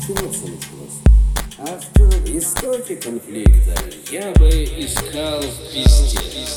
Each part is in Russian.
чего все началось? А в истоке конфликта я бы искал в пизде.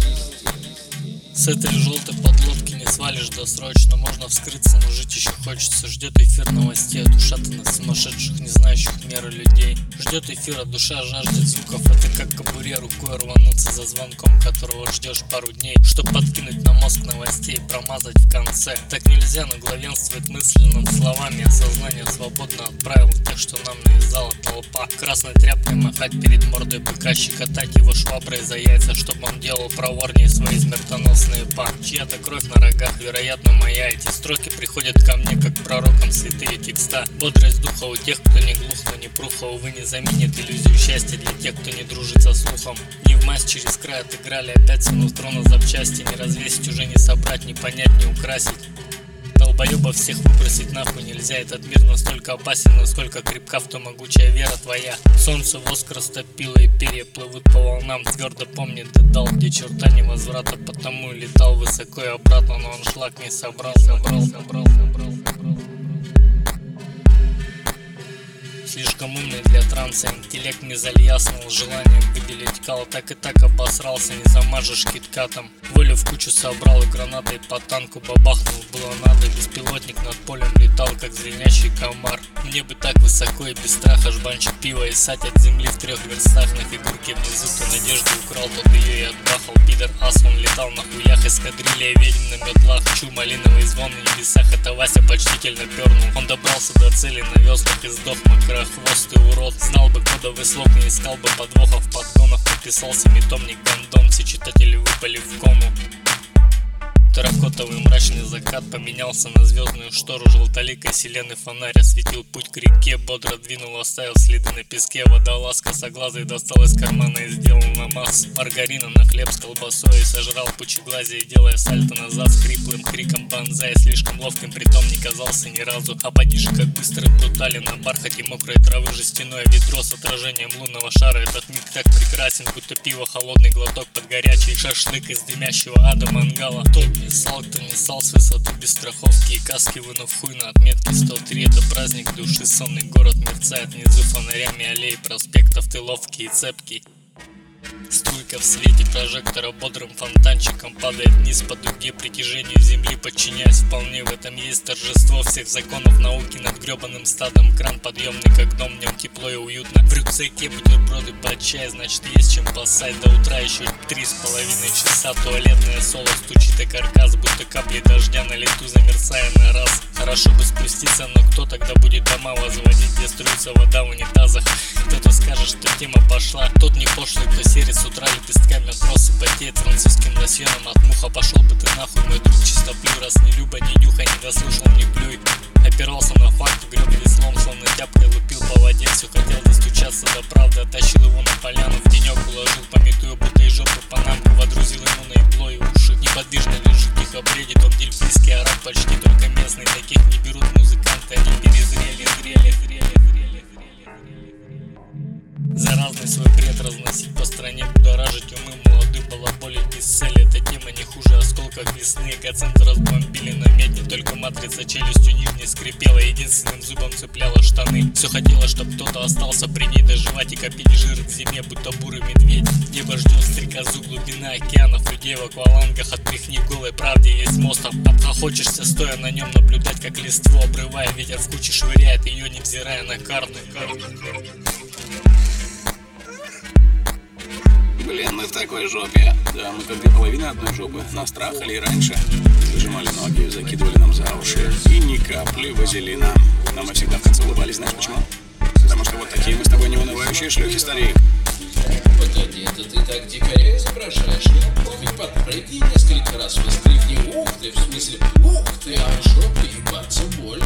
С этой желтой подлодки не свалишь досрочно. Можно вскрыться, но жить еще хочется. Ждет эфир новостей от ушатанных, сумасшедших, не знающих меры людей. Ждет эфира, душа жаждет звуков. Это как кобуре рукой рвануться за звонком, которого ждешь пару дней, чтоб подкинуть на мозг новостей и промазать в конце. Так нельзя, но главенствует мысль над словами, а сознание свободно отправил тех, что нам навязала толпа. Красной тряпкой махать перед мордой быка, щекотать его шваброй за яйца, чтобы он делал проворнее свои смертоносные па. Чья-то кровь на рогах, вероятно моя. Эти строки приходят ко мне как пророкам святые текста. Бодрость духа у тех, кто не глух, но не пруха, увы, не заменит иллюзию счастья для тех, кто не дружит со слухом. Не в масть через край отыграли, опять сунув трона запчасти. Не развесить, уже не собрать, не понять, не украсить. Долбоебов всех выбросить нахуй нельзя. Этот мир настолько опасен, насколько крепка в то могучая вера твоя. Солнце воск растопило и перья плывут по волнам. Твердо помни, ты дал, где черта невозврата. Потому и летал высоко и обратно, но он шлак не собрал. Слишком умный для транса, интеллект не зальяснул желанием выделить кал. Так и так обосрался, не замажешь киткатом. Волю в кучу собрал и гранатой по танку бабахнул. Было надо, беспилотник над полем летал, как звенящий комар. Мне бы так высоко и без страха жбанчик пива и ссать от земли в 3 верстах. На фигурке внизу то надежду украл, тот ее и отбахал. Пидор ас, он летал на хуях, эскадрилья ведьм на метлах. Чу, малиновый звон в небесах, это Вася почтительно пернул. Он добрался до цели на веслах и сдох макрохвостый урод. Знал бы кодовый слог, не искал бы подвохов в подгонах. Написался метомник гондон, все читатели выпали в кому. Терракотовый мрачный закат поменялся на звездную штору. Желтоликой селеный фонарь осветил путь к реке. Бодро двинул, оставив следы на песке. Водолазка соглазой достал из кармана и сделал намаз маргарина на хлеб с колбасой. И сожрал пучеглазие, делая сальто назад с хриплым криком банзай. Слишком ловким, притом не казался ни разу. А поди же, как быстро и брутален на бархате мокрой травы жестяное ведро с отражением лунного шара. Этот миг так прекрасен, будто пиво, холодный глоток под горячий шашлык из дымящего ада мангала. Кто не ссал с высоты без страховки и каски, вынув хуй на отметке 103. Это праздник души, сонный город мерцает внизу фонарями аллей проспектов, ты ловкий и цепкий. Струйка в свете прожектора бодрым фонтанчиком падает вниз по дуге притяжению земли, подчиняясь вполне. В этом есть торжество всех законов науки над гребаным стадом. Кран подъемный, как дом, в нем тепло и уютно. В рюкзаке бутерброды под чай, значит есть чем поссать. До утра еще 3,5 часа. Туалетная соло стучит и каркас, будто капли дождя на лету, замерцая на раз. Хорошо бы спуститься, но кто тогда будет дома возводить, где струится вода в унитазах? Кто-то скажет, что тема пошла. Тот не пошлый, кто серит с утра лепестками от росы, потеет французским лосьоном от муха. Пошел бы ты нахуй, мой друг, чистоплю. Раз не люба, не нюхай, не дослушал, не плюй. Опирался на факты, греб веслом, словно тяпкой лупил по воде. Все хотел достучаться до правды, оттащил его на поляну, в тенек уложил, пометуя будто из жопы панамку. Водрузил ему на игло и уши. Неподвижно лежит, тихо бредит, он дельфийский араб, почти только местный. Таких не берут музыканты, они перезрели, зрели. Заразный свой бред разносить по стране, будоражить умы молодым балаболить без цели. Эта тема не хуже осколков весны. Эгоцентр разбомбили на медне, только матрица челюстью нижней скрипела, единственным зубом цепляла штаны. Все хотела, чтоб кто-то остался при ней доживать и копить жир в зиме, будто бурый медведь. Небо ждет стрекозу, глубина океанов, людей в аквалангах. Отпихни в голой правде, есть мост. Обхохочешься, стоя на нем, наблюдать, как листву обрывая, ветер в куче швыряет ее, невзирая на карты. Блин, мы в такой жопе. Да, мы как 2,5 одной жопы. Нас трахали и раньше. Зажимали ноги, закидывали нам за уши. И ни капли вазелина. Но мы всегда в конце улыбались, знаешь почему? Потому что вот такие мы с тобой неунывающие шлюхи, старик. Погоди, это ты так дикаря изображаешь? Ну ведь подпрыгни несколько раз, воскликни. Ух ты, в смысле, ух ты, а в жопе ебаться больно.